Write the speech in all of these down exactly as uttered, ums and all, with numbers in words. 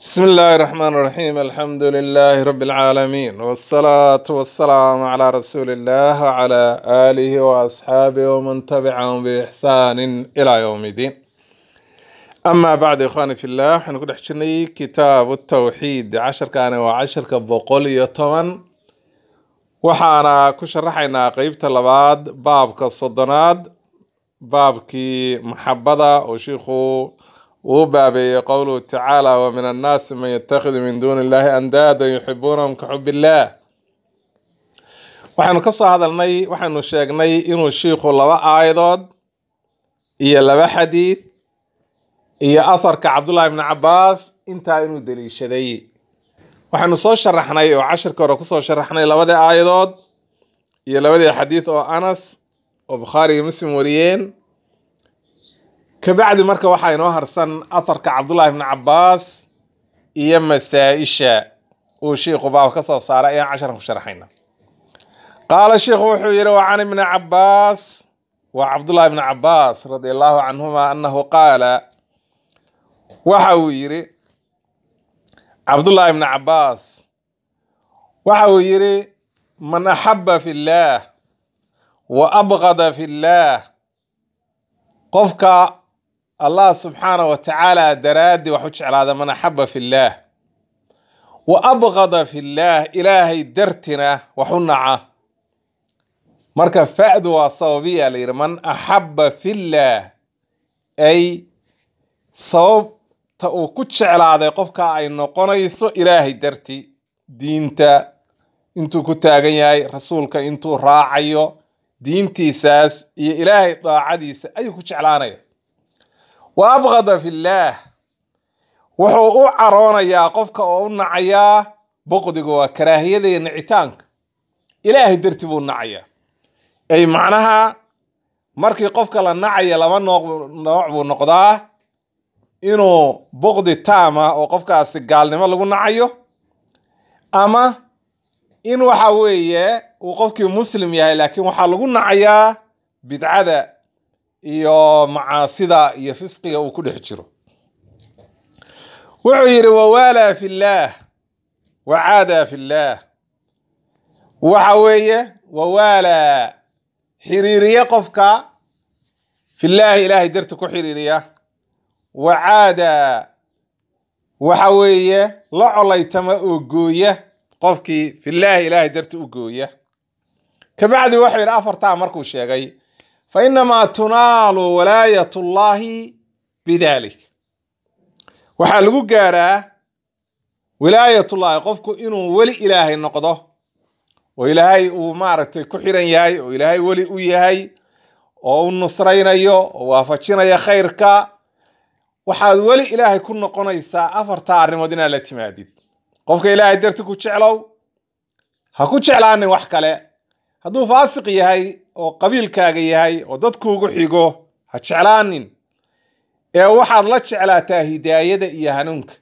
بسم الله الرحمن الرحيم الحمد لله رب العالمين والصلاة والسلام على رسول الله وعلى آله وأصحابه ومن تبعهم بإحسان إلى يوم الدين. أما بعد إخواني في الله حنقول حشني كتاب التوحيد عشر كان وعشر كبقول يطمن وحانا كشرحنا قيب طلبات باب كالصدنات باب كي محبضة وشيخو وبابي قوله تعالى ومن الناس من يتخذ من دون الله أندادا يحبونهم كحب الله. waxaanu ka soo hadalnay waxaanu sheegnay inuu sheekhu laba aayadood iyo laba xadiid iyo afarka Cabdullah ibn Abbas inta inuu daliishaday waxaanu soo sharaxnay oo casharka hore ku soo sharaxnay labada aayadood iyo labada xadiid oo Anas oo Bukhari iyo Muslim wariyeen كبعد مركه waxaa inoo harsan afarka Cabdullah ibn Abbas iyo masaa'isha oo sheekhu baa ka soo saaray ee casharka ku sharaxayna. قال الشيخ وحير وعن ابن عباس وعبد الله بن عباس رضي الله عنهما أنه قال وحويري عبد الله بن عباس وحويري من أحب في الله وأبغض في الله قفك الله سبحانه وتعالى درادي وحوش على هذا من أحب في الله وأبغض في الله إلهي درتنا وحنعه marka faa'du waa sababiya leeyahay man ahabba fillah ay sababta uu ku jeclaaday qofka ay noqonayso ilaahay darti diinta intuu ku taagan yahay rasuulka intuu raacayo diintiisaas iyo ilaahay daacadiisa ayuu ku jeclaanaya wa abghada fillah wuxuu u caroonayaa qofka oo u nacayaa boqdiga waa karaahiyada iyo nicitaanka ilaahay darti buu nacayaa ay macnaha markii qofka la nacaya laba nooc nooc buu noqdaa inuu boqdi taama oo qofkaasi gaalnimo lagu nacayo ama in waxa weeye uu qofkii muslim yahay laakiin waxa lagu nacayaa bidcada iyo macaasida iyo fisqiga uu ku dhex jiro. wuxuu yiri wawala fillah waada fillah waxa weeye wawala xiriiriye qofka filaahi ilaahay darti ku xiriiriya wacaada waxa weeye la colaytama oo gooya qofkii filaahi ilaahay darti u gooya kabacdi waxa yiri afarta markuu sheegay fa inma tunalu walayatullahi bidalik waxa lagu gaaraa wilayatullahi qofku inuu wali ilaahay noqdo oo ilaahay uu maaragtay ku xiran yahay oo ilaahay wali u yahay oo uu nusraynayo oo waafajinaya khayrka waxaad wali ilaahay ku noqonaysaa afarta arrimood inaad la timaadid qofka ilaahay darti ku jeclow ha ku jeclaanin wax kale hadduu faasiq yahay oo qabiilkaaga yahay oo dadkuugu xigo ha jeclaanin ee waxaad la jeclaataa hidaayada iyo hanuunka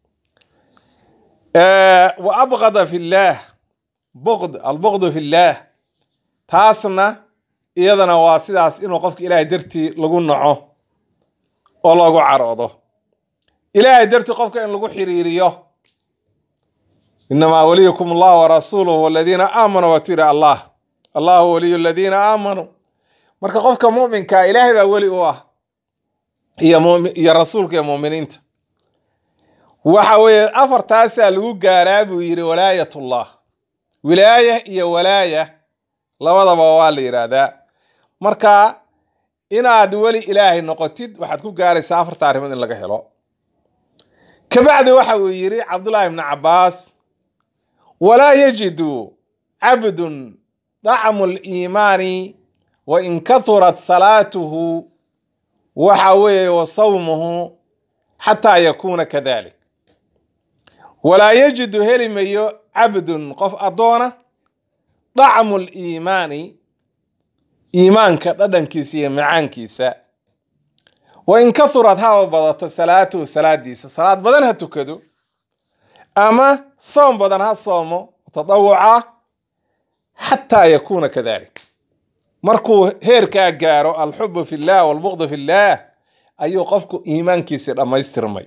wa abghada fillah بغض البغض في الله تاسنا إيضاً واسداس إنه قفك إلهي درتي لغو نعو أو لغو عراضه إلهي درتي قفك إن لغو حريريه إنما وليكم الله ورسوله والذين آمنوا واتيرا الله الله ولي الذين آمنوا مركا قفك مؤمن كا إلهي با ولي أوه يا, مؤمن يا رسولك يا مؤمنين وحاوي أفر تاسع لغو قاراب ويري ولاية الله wilaaya iyo walaaya labadaba waa la yiraahdaa marka inaad wali ilaahay noqotid waxaad ku gaaraysaa afarta arrimood in laga helo kabacdi waxa uu yiri Abdullah ibn Abbas wala yajidu abdun da'am al-iimani wa in kathurat salatuhu waxa weeye wa sawmuhu hatta yakuna kadhalik wala yajidu helimayo عبد قف أدونا طعم الإيمان إيمانك ردن كيسية معان كيسا وإن كثرت هاو بضت صلاته صلاة ديسة صلاة بدنها تكدو أما صوم بدنها صومه تطوعا حتى يكون كذلك مركو هيركا جارو الحب في الله والبغض في الله أيو قفكو إيمان كيسير أما يسترمي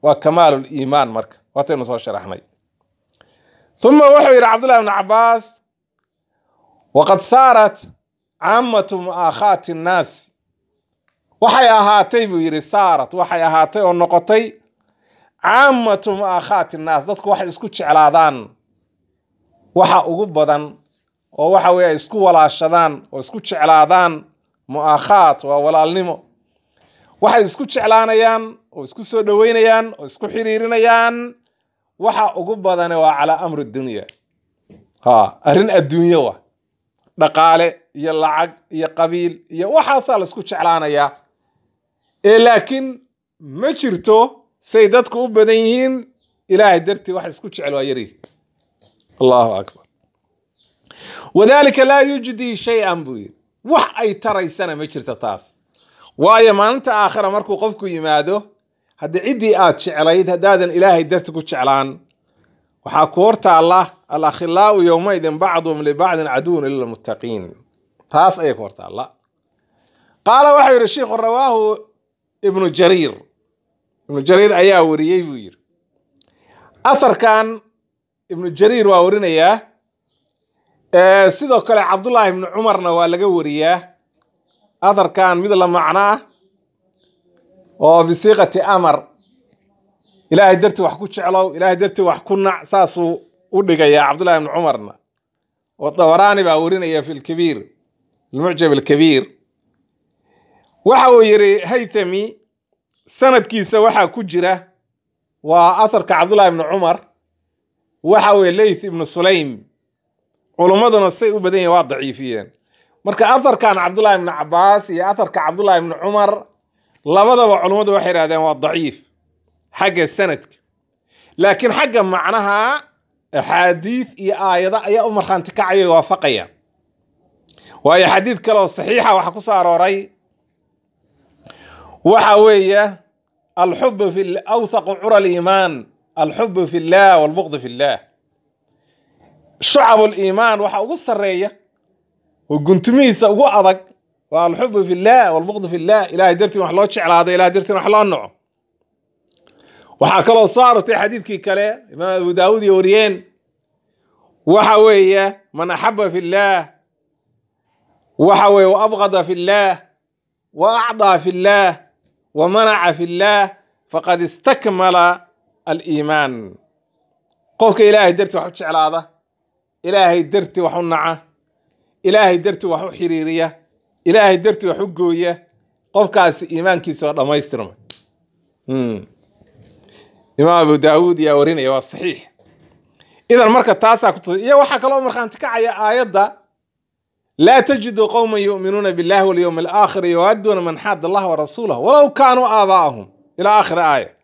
وكمال الإيمان مرك واتين صار شرحنا ثم وحي عبد الله بن عباس وقد صارت عامة مؤاخاة الناس وحي أهاتي بيري صارت وحي أهاتي والنقطي عامة مؤاخاة الناس ذاتك وحي اسكوتش على ذان وحا أقبضا ووحا ويا اسكو ولا الشذان واسكوتش على ذان مؤاخاة وولا النمو waxay isku jeclaanayaan oo isku soo dhaweynayaan oo isku xiriirinayaan waxa ugu badan waa cala amr dunya ha arin adduunyo wa dhaqaale iyo lacag iyo qabiil iyo waxa la isku jeclaanaya ee laakiin ma jirto say dadku u badan yihiin ilaahay dartii wax isku jecel waa yari Allahu akbar wadaalika la yujdi shay'an buy wax ay taraysana ma jirto taas waayo maalinta aakhira markuu qofku yimaado hadii cidii aad jecelayd hadaadan ilaahay darti ku jeclaan waxa ku horta Allah al-akhilaa yawma idin ba'dhum li ba'din aduun lil muttaqiin taas ay ku horta Allah qala waxa yiri sheekh rawaahu ibn jarir ibn jarir ayaa wariyay buu yiri atharkan ibn jarir waa warinaya ee sidoo kale abdullah ibn umarna waa laga wariyaa أثر كان مثل معناه وبصيغة أمر إلهي درت وحكوش علو إلهي درت وحكونا ساسو ودقا يا عبد الله بن عمرنا والطوراني باورينا في الكبير المعجب الكبير وحاو يري هيثمي سند كيسا وحا كجرة وأثر كعبد الله بن عمر وحاو الليث بن سليم علماء السيء بدين واضعيفين marka atharkan Abdullah ibn Abbas iyo atharka Abdullah ibn Umar labadaba culimadu waxay yiraahdeen waa dhaif xagga sanadka laakiin xagga macnaha ahadith iyo aayada ayaa u marxanti kacay waafaqaya waayo xadiid kale oo saxiixa waxa ku soo arooray waxa weeye al-hubb fi al-awthaq ura al-iman al-hubb fi Allah wal-bughd fi Allah shu'ab al-iman waxa ugu sareeya وقنتميسا ugu adag waa al-hubb fi Allah wal-bughd fi Allah ilaahay dartii wax loo jeclaado ilaahay dartii wax loo naco waxa kale oo saartay xadiidkii kale imaam Abu Daawud iyo wariyeen waxa weeye man ahabba fi Allah waxa weeye wa abghada fi Allah wa a'da fi Allah wa mana'a fi Allah faqad istakmala al-iman qofka ilaahay dartii wax u jeclaada ilaahay dartii wax u naca إلهي درتي وحو حريرية إلهي درتي وحو قوية قفكاس إيمان كيسا ودمايسترم إمام أبو داود يا ورينا يا صحيح إذا المركة تاسع كنت يا وحا كلو مرخان تكعي آيات دا لا تجد قوما يؤمنون بالله واليوم الآخر يودون من حاد الله ورسوله ولو كانوا آباءهم إلى آخر آية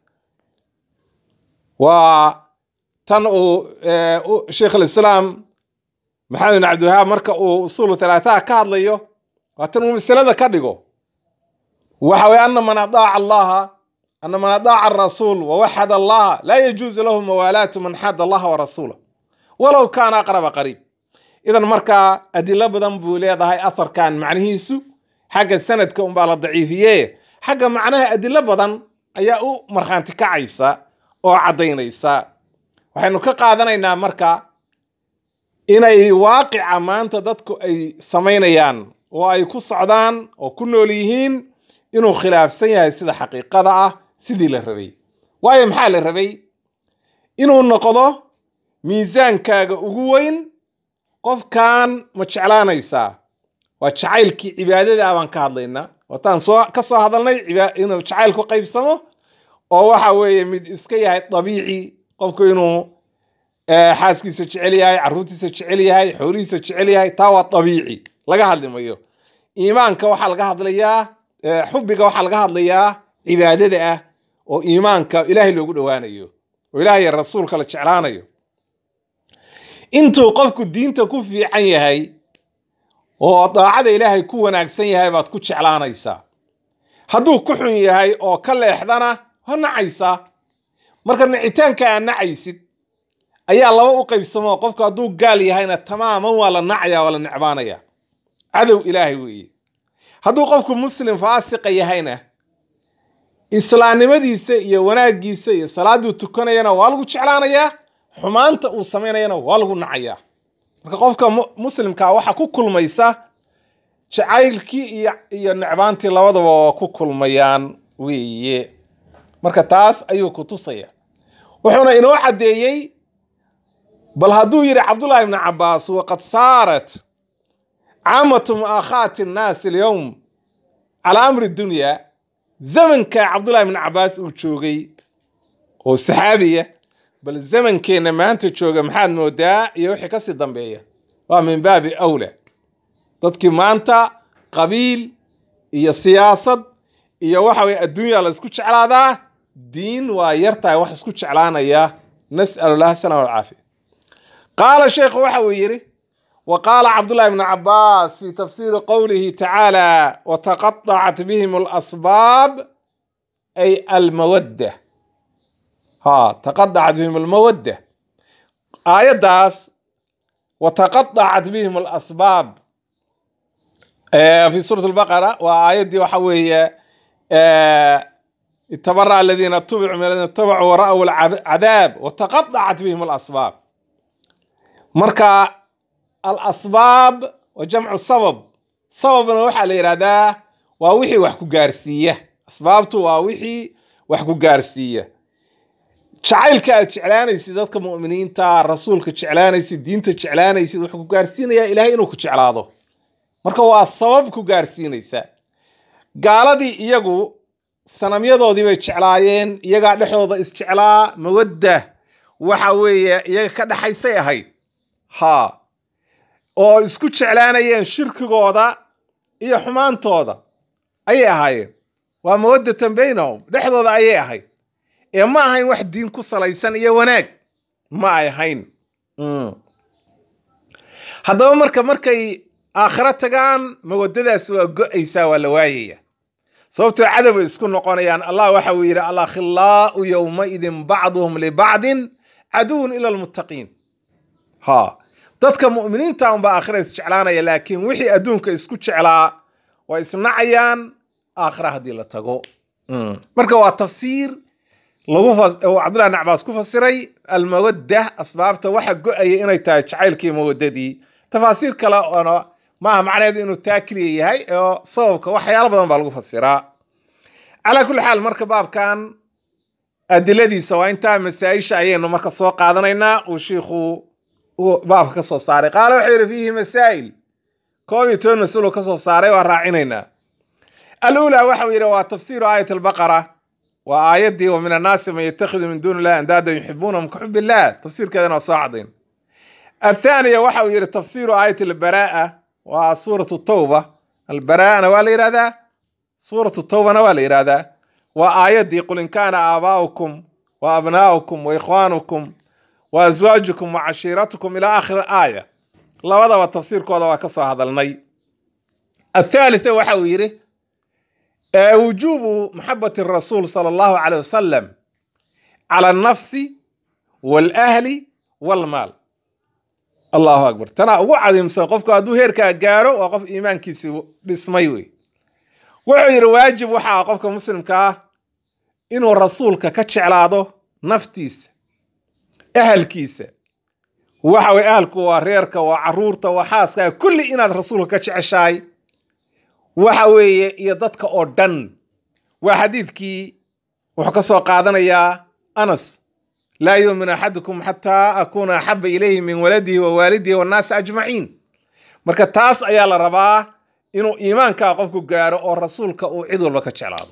وتنقوا شيخ الإسلام محمد بن عبد الوهاب marka uu usul ثلاثة ka hadlayo waatan uu misalada ka dhigo waxa way anna man adaa Allah anna man adaa ar-rasul wa wahada Allah la yajuz lahu mawalatu man hada Allah wa rasulahu walaw kana aqrab qarib idan marka adilla badan buu leedahay atharkan macnihiisu xagga sanadka um baa la daciifiyay xagga macnaha adilla badan ayaa u marxanti kacaysa oo cadeynaysa waxaynu ka qaadanaynaa marka inay waaqica maanta dadku ay sameynayaan oo ay ku socdaan oo ku nool yihiin inuu khilaafsan yahay sida xaqiiqada ah sidii la rabay waayo maxaa la rabay inuu noqdo miisaankaaga ugu weyn qofkan ma jeclaanaysaa waa jacaylkii cibaadada aan ka hadlaynaa wataan soo ka soo hadalnay inuu jacaylku qaybsamo oo waxa weeye mid iska yahay dabiici qofku inuu xaaskiisa jecel yahay caruurtiisa jecel yahay xoolihiisa jecel yahay taa waa dabiici laga hadlimayo iimaanka waxa laga hadlayaa xubbiga waxa laga hadlayaa cibaadada ah oo iimaanka ilaahay loogu dhawaanayo oo ilaahay rasuulka la jeclaanayo intuu qofku diinta ku fiican yahay oo daacada ilaahay ku wanaagsan yahay baad ku jeclaanaysaa hadduu ku xun yahay oo ka leexdana ha nacaysaa marka nicitaanka aan nacaysid ayaa laba u qaybsamo qofku hadduu gaal yahayna tamaaman waa la nacaya waa la necbaanaya cadow ilaahay weeye hadduu qofku muslim faasiqa yahayna islaamnimadiisa iyo wanaagiisa iyo salaaduu tukanayana waa lagu jeclaanayaa, xumaanta uu samaynayana waa lagu nacayaa. marka qofka muslimka waxa ku kulmaysa jacaylkii iyo iyo necbaantii labadaba waa ku kulmayaan weeye. marka taas ayuu ku tusaya. wuxuuna inoo cadeeyay bal hadduu yiri Cabdullah ibn Abbas waqad saarat caamatu mu'akhaati an-nas al-yawm ala amri dunya, zamanka Cabdullah ibn Abbas uu joogay oo saxaabiya, bal zamankeena maanta jooga maxaad moodaa iyo wixii ka sii dambeeya waa min baabi awla. dadkii maanta qabiil iyo siyaasad iyo waxa way adduunyo la isku jeclaadaa, diin waa yartahay wax isku jeclaanaya. nas'alu Allah salaam wal aafiya. qaala sheekh waxa uu yiri وقال عبد الله بن عباس في تفسير قوله تعالى وتقطعت بهم الأسباب أي المودة. ها تقطعت بهم المودة آية داس وتقطعت بهم الأسباب آه في سورة البقرة، وآية دي وحوية آه اتبرأ الذين اتبعوا من الذين اتبعوا ورأوا العذاب وتقطعت بهم الأسباب. مركا الأسباب وجمع السبب، سبب وحا ليرادا ووحي وحكو غارسية، أسبابتو ووحي وحكو غارسية. جعيلك جعلانيسي dadka mu'miniinta rasuulka jeclaanaysi diinta jeclaanaysi wuxuu ku gaarsiinaya ilaahay inuu ku jeclaado. marka waa sabab ku gaarsiinaysa. gaaladii iyagu sanamyadoodii bay jeclaayeen, iyaga dhexdooda is jeclaa, mawadda waxa weeye iyaga ka dhaxaysay ahayd ha oo isku jeclaanayeen shirkigooda iyo xumaantooda ayay ahaayeen. waa mawaddatan baynahum, dhexdooda ayay ahayd, ee ma ahayn wax diin ku salaysan iyo wanaag ma ay ahayn. haddaba marka markay aakhira tagaan mawaddadaas waa go'aysaa, waa la waayaya, sababtoo cadaway isku noqonayaan. allah waxa uu yidhi alakhillaa'u yawmaidin bacduhum libacdin caduwun ila almuttaqiin. ha dadka mu'miniinta unbaa aakhira is jeclaanaya, laakiin wixii adduunka isku jeclaa waa isnacayaan aakhira haddii la tago. marka waa tafsiir lagu Cabdullah ibn Abbas ku fasiray almawadda, asbaabta waxa go'aya inay tahay jacaylkii mawaddadii. tafaasiir kale oo maaha macnaheedu inuu taakliya yahay oo sababka waxyaalo badan baa lagu fasiraa. calaa kulli xaal marka baabkan adiladiisa waa intaa masaa'isha ayaynu marka soo qaadanaynaa uu shiikhu baabka ka soo saaray. qaala wuxuu yidhi fiihi masaa'il, koob iyo toban mas'alo ka soo saaray waa raacinaynaa. aluulaa waxa uu yidhi waa tafsiiru aayat albaqara, waa aayaddii wa min annaasi man yatakhidu min duuni illahi andaadan yuxibuunahum ka xubi illah, tafsiirkeedana waa soo cadayn. athaaniya waxa uu yidhi tafsiiru aayat albaraa'a, waa suuratu tawba. albaraa'ana waa la yidhahdaa, suuratu tawbana waa la yidhahdaa. waa aayaddii qul in kaana aabaa'ukum wa abnaa'ukum wa ikhwaanukum wa azwaajukum wa cashiiratukum ilaa aakhiri aaya. labadaba tafsiirkooda waa ka soo hadalnay. athaalitha waxa uu yidhi wujuubu maxabati rasuul sala allahu caleyh wasalam cala annafsi waalahli waalmaal. allahu akbar, tanaa ugu cadiimsan. qofku hadduu heerkaa gaaro waa qof iimaankiisi dhismay wey. wuxuu yidhi waajib waxaa qofka muslimka ah inuu rasuulka ka jeclaado naftiisa, ahalkiisa. waxa way ahalku waa reerka, waa caruurta, waa xaaska, kulli inaad rasuulka ka jeceshahay waxa weeye, iyo dadka oo dhan. waa xadiidkii wuxuu ka soo qaadanayaa Anas, laa yu'minu axadukum xataa akuuna axaba ilayhi min waladihi wa waalidihi wannaasi ajmaciin. marka taas ayaa la rabaa inuu iimaankaa qofku gaaro oo rasuulka uu cid walba ka jeclaado.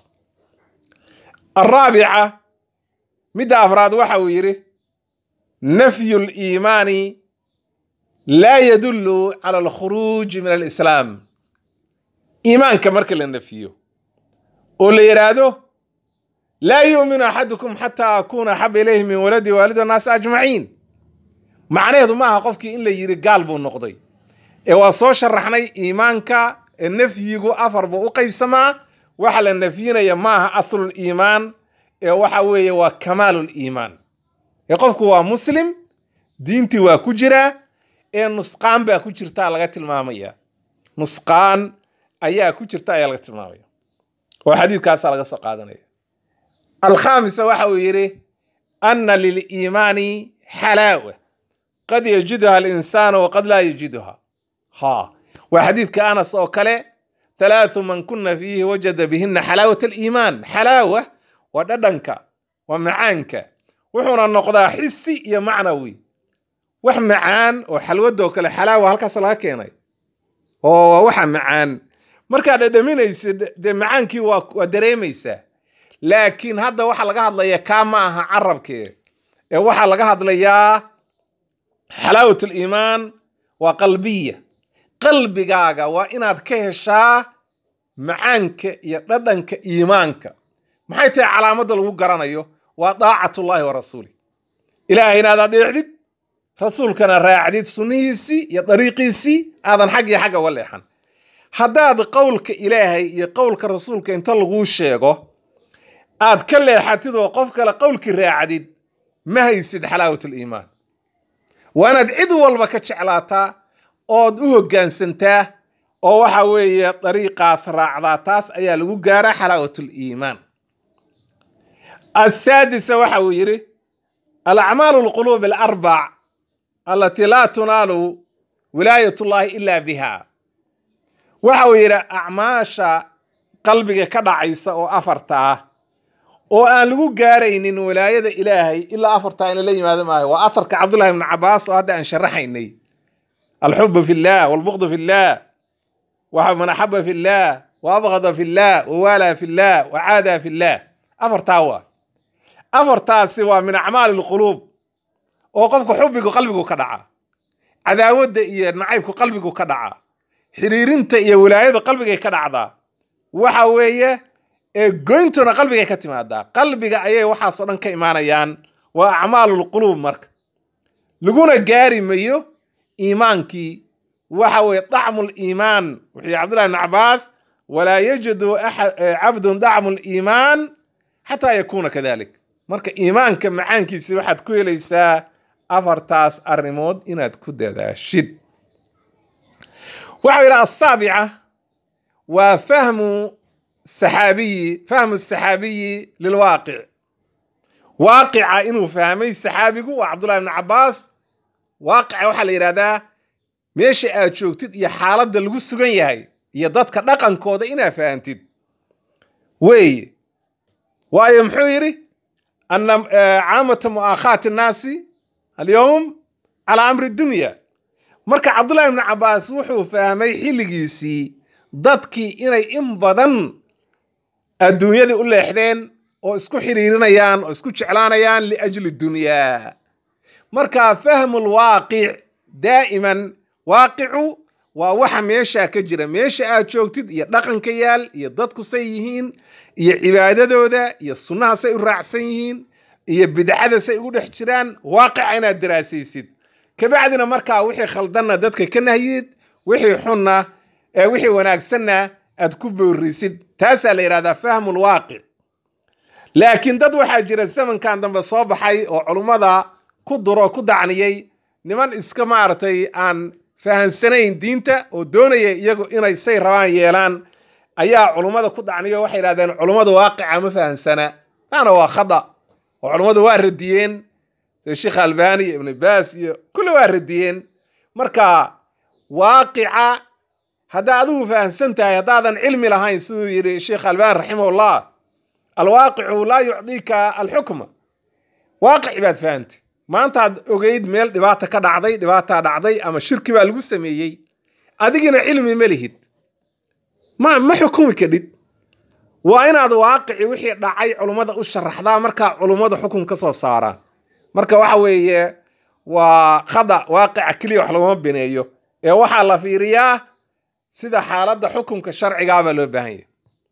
araabica midda afraad waxa uu yidhi nafyu liimaani laa yadullu cala alkhuruuji min alislaam. iimaanka marka la nafiyo oo la yidhaahdo laa yu'minu axadukum xataa akuuna axaba ilayhi min waladi waalidi wannaasi ajmaciin, macnaheedu maaha qofkii in la yidhi gaal buu noqday, ee waa soo sharaxnay iimaanka ee nafyigu afar buu u qaybsamaa. waxa la nafyinaya maaha aslul iimaan, ee waxa weeye waa kamaalul iimaan. ee qofku waa muslim, diintii waa ku jiraa, ee nusqaan baa ku jirtaa laga tilmaamaya. nusqaan ayaa ku jirta ayaa laga tilmaamaya, oo xadiidkaasaa laga soo qaadanaya. الخامسة وحو يري أن للإيمان حلاوة قد يجدها الإنسان وقد لا يجدها. ها وحديث كأنس أو كله ثلاث من كنا فيه وجد بهن حلاوة الإيمان. حلاوة وددنك ومعانك وحنا النقضاء حسي يا معنوي وح معان وحلوده وكله حلاوة هلكاس laga keenay oo waxa macaan marka dhadhaminaysa de macaankii waa waa dareemaysa laakiin hadda waxa laga hadlayaa kama aha carabkee ee waxa laga hadlayaa xalaawatul iimaan waa qalbiya qalbigaaga waa inaad ka heshaa macaanka iyo dhadhanka iimaanka maxay tahay calaamada lagu garanayo waa daacatullaahi wa rasuuli ilaahay inaad adeecdid rasuulkana raacdid sunnihiisii iyo dariiqiisii aadan xag iyo xagga waleexan haddaad qowlka ilaahay iyo qowlka rasuulka inta lagu sheego aad ka leexatid oo qof kale qowlkii raacdid ma haysid xalaawatul iimaan waanaad cid walba ka jeclaataa ood u hoggaansantaa oo waxa weeye dariiqaas raacdaa taas ayaa lagu gaaraa xalaawatul iimaan. السادسة وحو يري الأعمال القلوب الأربع التي لا تنال ولاية الله إلا بها. وحو يري أعماش قلبك كدعيسة أو أفرتها وأن لغو غارين ولاية إلهي إلا أفرتها إلى لي ماذا ما هو وأثرك عبد الله بن عباس وهذا أن شرحيني الحب في الله والبغض في الله ومن أحب في الله وأبغض في الله ووالى في الله وعادى في الله أفرتها أفرتاسي ومن أعمال القلوب وقفك حبك وقلبك كدعا عداود إيا نعيبك قلبك كدعا حريرنت إيا ولاية قلبك كدعا وحاوية قوينتنا قلبك كتمادا قلبك أيه وحا صدن كإيمانيان وأعمال القلوب مرك لقونا قاري ميو إيمانكي وحاوية طعم الإيمان وحي عبد الله بن عباس ولا يجد أحد عبد طعم الإيمان حتى يكون كذلك marka iimaanka macaankiisa waxaad ku helaysaa afartaas arimood inaad ku dadaashid. waxa ila asaabica waa fahmu saxaabiyi fahmu saxaabiyi lilwaaqic waaqica inuu fahmay saxaabigu waa Abdullah ibn Abbas. waaqica waxa la yiraahdaa meesha aad joogtid iyo xaaladda lagu sugan yahay iyo dadka dhaqankooda inaad fahantid way waayo muxuu yiri أن عامة مؤاخاة الناس اليوم على أمر الدنيا. مركا عبد الله بن عباس وحو فهمي حلقيسي ضدكي إني إنبضن الدنيا دي قول لحدين واسكو حريرينيان واسكو شعلانيان لأجل الدنيا. مركا فهم الواقع دائما واقع ووحا ميشا كجرة ميشا آتشوكتد يدقن كيال يددكو سيهين iyo cibaadadooda iyo sunnaha say u raacsan yihiin iyo bidcada say ugu dhex jiraan waaqic inaad daraasaysid kabacdina markaa wixii khaldanna dadka ka nahiyid wixii xunna ee wixii wanaagsanna aad ku boorisid taasaa la yiraahdaa fahmul waaqic. laakiin dad waxaa jira zamankan dambe soo baxay oo culummada ku duro ku dacniyay niman iska maartay aan fahansanayn diinta oo doonaya iyagu inay say rabaan yeelaan ayaa culummada ku dacniyo waxay yiraahdeen culummada waaqica ma fahansana ana waa khada oo culummadu waa radiyeen Sheikh Albani ibn Bas iyo kullu waa radiyeen. marka waaqica hada adigu fahansantahay hadaadan cilmi lahayn sidoo yiri Sheikh Albani rahimahullah alwaaqicu la yu'dika alhukma waaqic baad fahant maanta aad ogeyd meel dhibaato ka dhacday dhibaato dhacday ama shirki baa lagu sameeyay adigina cilmi ma lihid ما ما حكومي كديد وأنا هذا واقعي وحي دعي علماء الشرح ذا مركا علماء حكم كسر صارا مركا وحوي وخضع واقع كلي وحلوه بينيو يا وحى الله في رياه سيدا حالة حكم كشرع قابل بهاي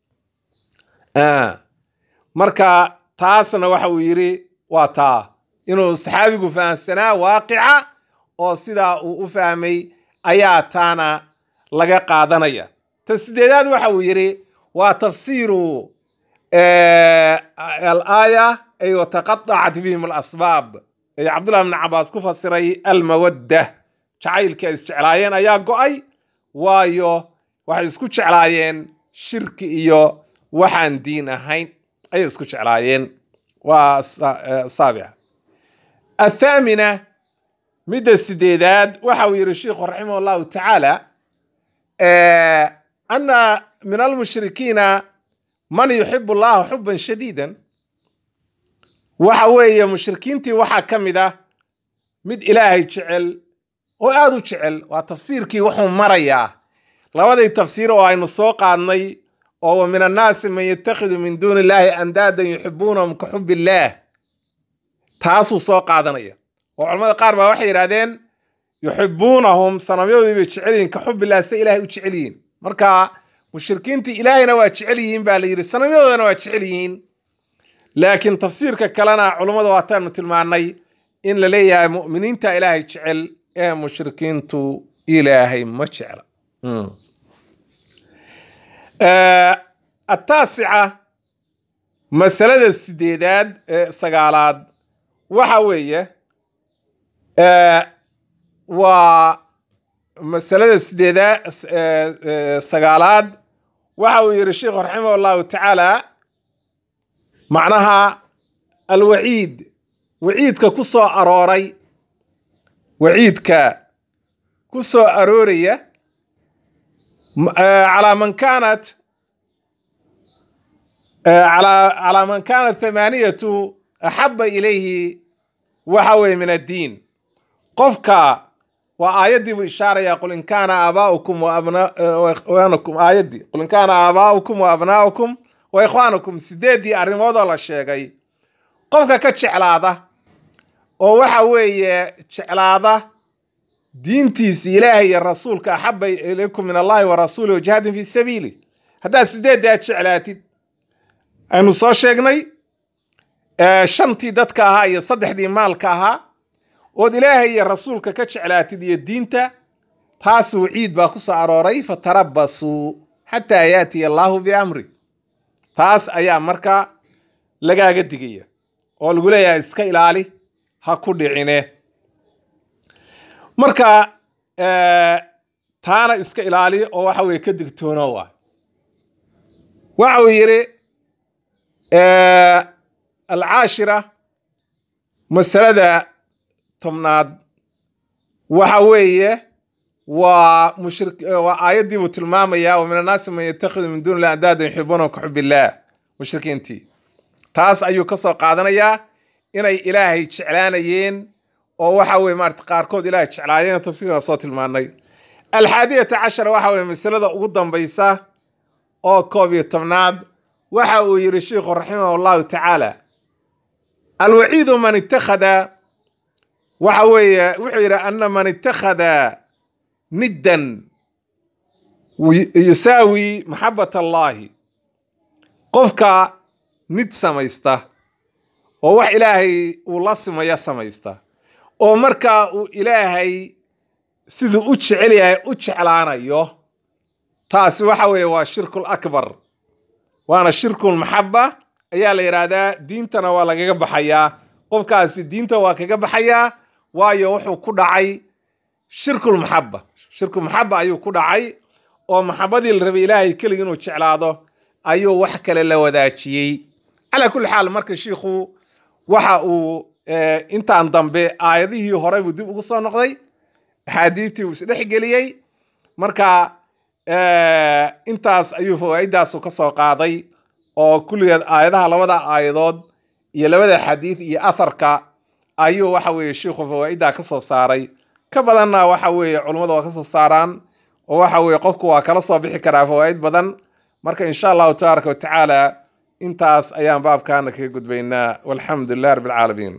آه مركا تاسنا وحوي يري واتا إنه صحابي قفان السنة واقعة أو سيدا وفهمي آياتانا لقى قادنيا. تسديدات وحو يري وتفسير آه الآية أي وتقطعت بهم الأسباب. أي عبد الله بن عباس كفسري المودة شعيل كيس شعلاين أيا قوي وايو واحد يسكت شعلاين شرك إيو وحان دين هين أي يسكت شعلاين والسابعة. الثامنة مدى السديداد وحاول الشيخ رحمه الله تعالى آه أن من المشركين من يحب الله حبا شديدا. وحاوية مشركين تي وحا كمدا مد إلهي جعل وآدو جعل وتفسيركي وحو مريا لوذي تفسير وعين السوق عني ومن الناس من يتخذ من دون الله أندادا يحبونهم كحب الله تاسو سوق عدنية. وعلماء قاربا وحي رادين يحبونهم صنميودي بيجعلين كحب الله سي إلهي وجعلين مركا مشركين تي إلهينا وجعلين باليري صنميودنا وجعلين. لكن تفسيرك كلنا علماء واتان مثل ما عني إن لليا مؤمنين تا إلهي جعل إيه مشركين تو إلهي ما جعل. آه التاسعة مسألة السديداد آه سقالات وحوية آه ومسألة السديداد آه آه سقالات وحوية الشيخ رحمه الله تعالى معناها الوعيد وعيدك كسو أروري وعيدك كسو أرورية على من كانت على على من كانت ثمانية أحب إليه وحوي من الدين قفك وآيدي بإشارة يقول إن كان آباؤكم وأبناؤكم آيدي قل إن كان آباؤكم وأبناؤكم وإخوانكم سديدي أرموضة الله الشيء قفك كتشعلاده وحوي تشعلاده دينتيس إلهي الرسول كأحب إليكم من الله ورسوله وجهاد في سبيله هذا سديد ده تشعلاتي أنو صار شيء آه شنتي دتك هاي صدح دي مالك ها ود إلهي الرسول كتشعلاتي دي الدينتا تاسو عيد باكوس عروري فتربصوا حتى ياتي الله بأمري تاس أيام مركا لقا قدقية والقول يا إسكا إلالي هاكودي عينيه marka ee taana iska ilaali oo waxa way ka digtoono waa waxa uu yiri ee al-aashira masalada tomnaad waxa weeye waa mushrik waa aayadii uu tilmaamaya oo min an-naas man yattakhidhu min dun la andada yuhibbuna ka hubbillah mushrikiinti taas ayuu ka soo qaadanayaa inay ilaahay jeclaanayeen oo waxa weey maarta qaarkood ilaahay jeclaayeen tafsiirka soo tilmaanay al-haadiyata ashara waxa weey masalada ugu dambaysa oo koob iyo tobnaad waxa uu yiri sheekhu rahimahullahu ta'ala al-wa'idu man ittakhadha waxa weey wuxuu yiri anna man ittakhadha niddan yusawi mahabbata Allah qofka nid samaysta oo wax ilaahay uu la sameeyo samaysta oo marka uu ilaahay sidoo u jecel yahay u jeclaanayo taasi waxa weeye waa shirkul akbar waana shirkul mahabba ayaa la yiraahdaa diintana waa lagaga baxayaa qofkaasi diinta waa kaga baxayaa waayo wuxuu ku dhacay shirkul mahabba shirkul mahabba ayuu ku dhacay oo mahabbadii la rabay ilaahay kaliya inuu jeclaado ayuu wax kale la wadaajiyay ala kulli xaal marka sheekhu waxa uu intaan dambe aayadihii hore uu dib ugu soo noqday xadiithii uu isdhex geliyay marka ee intaas ayuu fawaa'idaas ka soo qaaday oo kulligeed aayadaha labada aayadood iyo labada xadiith iyo atharka ayuu waxa weeye sheekhu fawaa'ida ka soo saaray ka badanna waxa weeye culimadu waa ka soo saaraan oo waxa weeye qofku waa kala soo bixi karaa fawaa'id badan marka insha Allah tabaaraka wa ta'ala intaas ayaan baabkaana kaga gudbaynaa walxamdulillahi rabbil caalamiin.